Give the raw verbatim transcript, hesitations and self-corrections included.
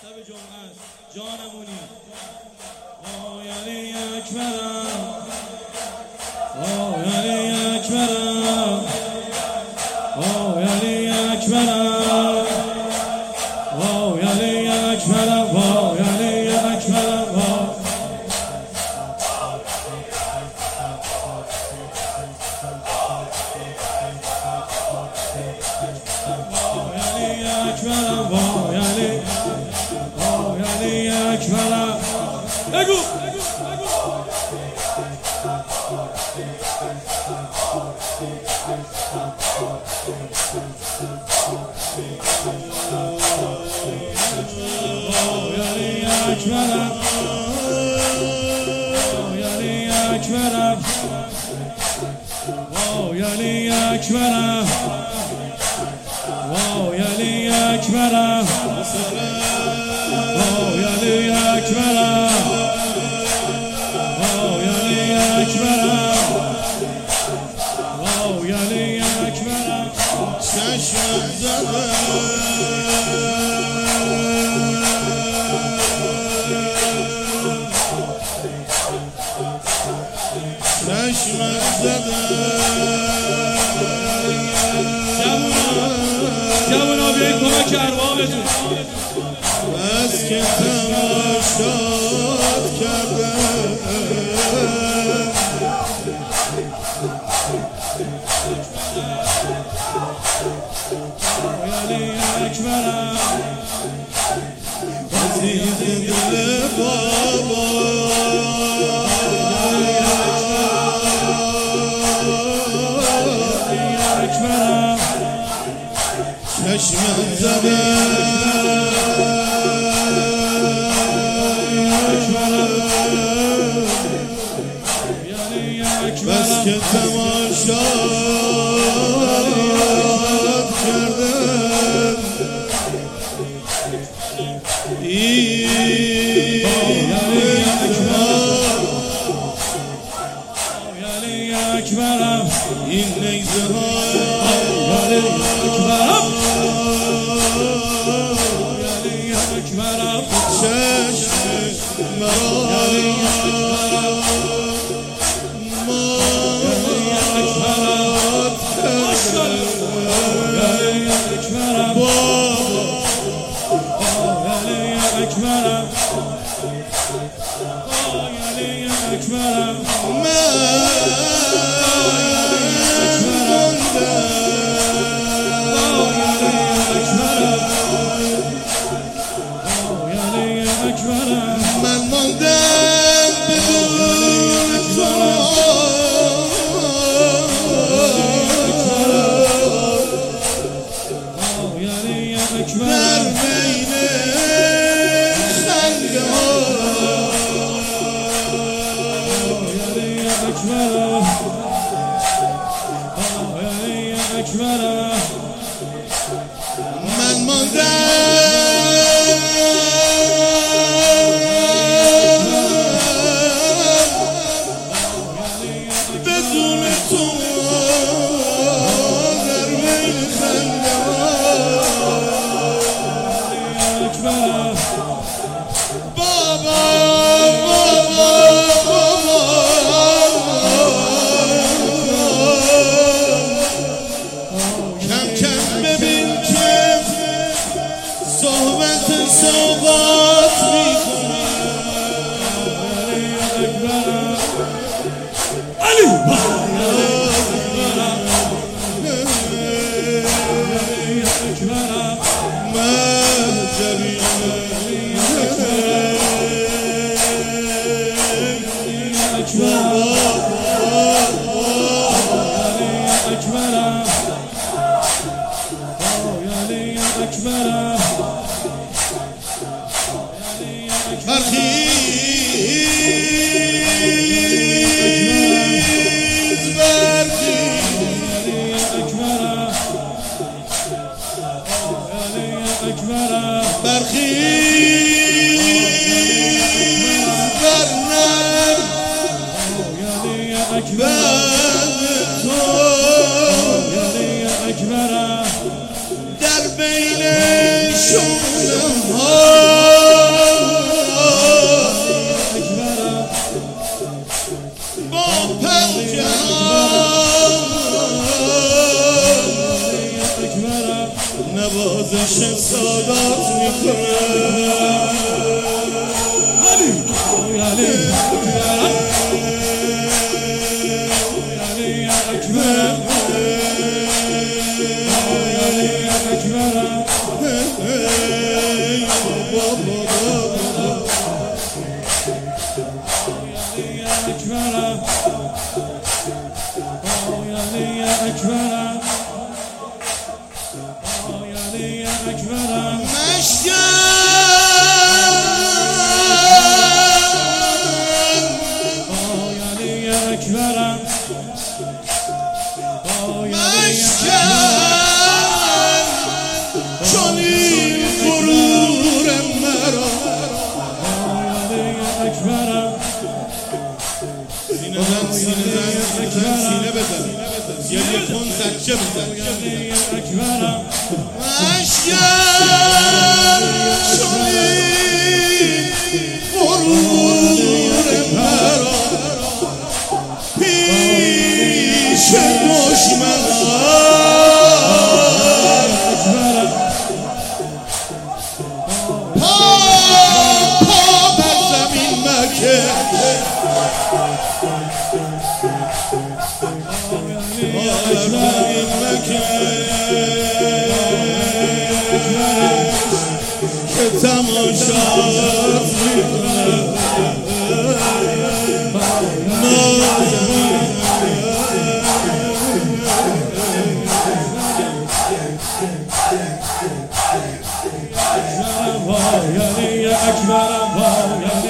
شب جمعه است جانمونی آه یعنی اکبرم آه یعنی اکبرم آه یعنی اکبرم آه یعنی اکبرم آه یعنی اکبرم اکبرم آه یعنی آه یعنی اکبرم بگو آه یعنی اکبرم آه یعنی اکبرم آه یعنی اکبرم واو یعنی اکبرم واو یعنی اکبرم واو یعنی اکبرم واو یعنی اکبرم چشم زده چشم زده جوونا بیایید کمک اربابتون بس که تماشات کرده یعنی اکبرم عزیز دل بابا اکبرم چشم زده بس که تماشات کردن ای اکبرم این نیزه ها اکبرم یعنی اکبرم چشم مرا اکبرم یعنی اکبرم من ماندم بدون تو در بین خنده ها من ماندم بدون تو در بین خنده ها بابا بابا کم کم ببین که صحبت صحبت میکنه علی برخیز برخیز برخیز برنم بعد تو در بین شعله ها سادات میکنم علی علی اکبرم علی اکبرم علی اکبرم بابا اکبرم علی اکبرم علی اکبرم علی اکبرم چنین غرور مرا علی اکبرم سینه زن سینه زن سینه بزن یه یه کن زجه بزن علی اکبرم اشکم چنین غرور مرا پیش دشمنان پا پا بر زمین مکش پا بر زمین مکش که تماشات میکنم علی اکبرم